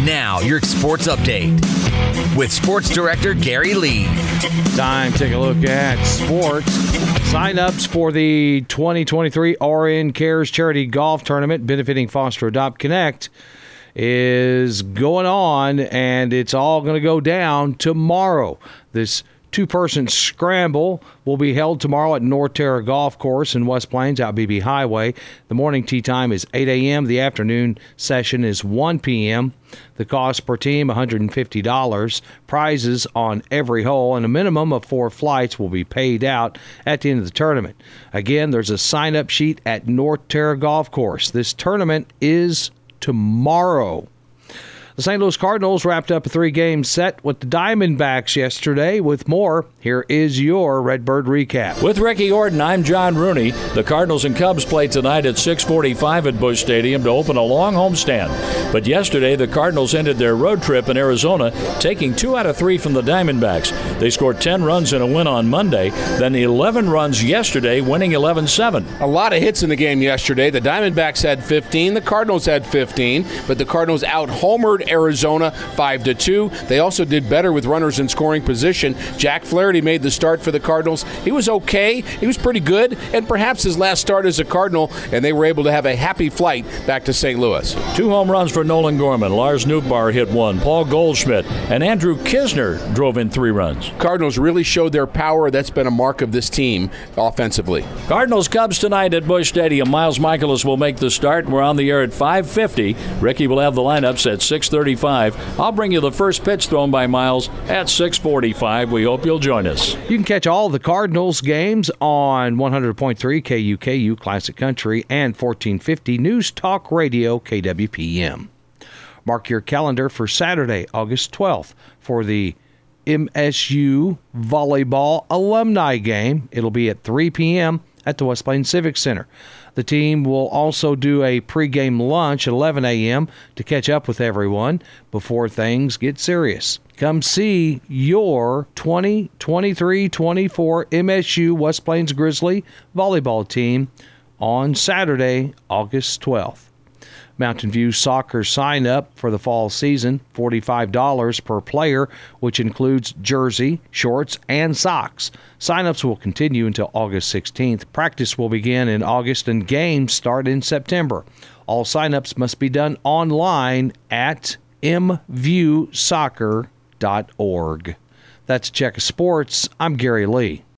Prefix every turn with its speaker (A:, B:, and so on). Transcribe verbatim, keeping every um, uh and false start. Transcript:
A: Now, your sports update with Sports Director Gary Lee.
B: Time to take a look at sports. Sign-ups for the twenty twenty-three R N Cares Charity Golf Tournament benefiting Foster Adopt Connect is going on, and it's all going to go down tomorrow. This two-person scramble will be held tomorrow at North Terra Golf Course in West Plains out B B Highway. The morning tee time is eight a.m. The afternoon session is one p.m. The cost per team, one hundred fifty dollars. Prizes on every hole, and a minimum of four flights will be paid out at the end of the tournament. Again, there's a sign-up sheet at North Terra Golf Course. This tournament is tomorrow. The Saint Louis Cardinals wrapped up a three-game set with the Diamondbacks yesterday. With more, here is your Redbird recap.
C: With Ricky Orton, I'm John Rooney. The Cardinals and Cubs play tonight at six forty-five at Busch Stadium to open a long homestand. But yesterday, the Cardinals ended their road trip in Arizona, taking two out of three from the Diamondbacks. They scored ten runs in a win on Monday, then eleven runs yesterday, winning eleven seven.
D: A lot of hits in the game yesterday. The Diamondbacks had fifteen, the Cardinals had fifteen, but the Cardinals out-homered Arizona five to two. They also did better with runners in scoring position. Jack Flaherty made the start for the Cardinals. He was okay. He was pretty good, and perhaps his last start as a Cardinal, and they were able to have a happy flight back to Saint Louis.
C: Two home runs for Nolan Gorman. Lars Nootbaar hit one. Paul Goldschmidt and Andrew Kisner drove in three runs.
D: Cardinals really showed their power. That's been a mark of this team offensively.
C: Cardinals Cubs tonight at Busch Stadium. Miles Michaelis will make the start. We're on the air at five fifty. Ricky will have the lineups at six thirty-five. I'll bring you the first pitch thrown by Miles at six forty-five. We hope you'll join us.
B: You can catch all the Cardinals games on one hundred point three K U K U Classic Country and fourteen fifty News Talk Radio K W P M. Mark your calendar for Saturday, August twelfth for the M S U Volleyball Alumni Game. It'll be at three p.m. at the West Plains Civic Center. The team will also do a pregame lunch at eleven a.m. to catch up with everyone before things get serious. Come see your twenty twenty-three twenty-four M S U West Plains Grizzly volleyball team on Saturday, August twelfth. Mountain View Soccer sign-up for the fall season, forty-five dollars per player, which includes jersey, shorts, and socks. Sign-ups will continue until August sixteenth. Practice will begin in August, and games start in September. All sign-ups must be done online at m view soccer dot org. That's Check of Sports. I'm Gary Lee.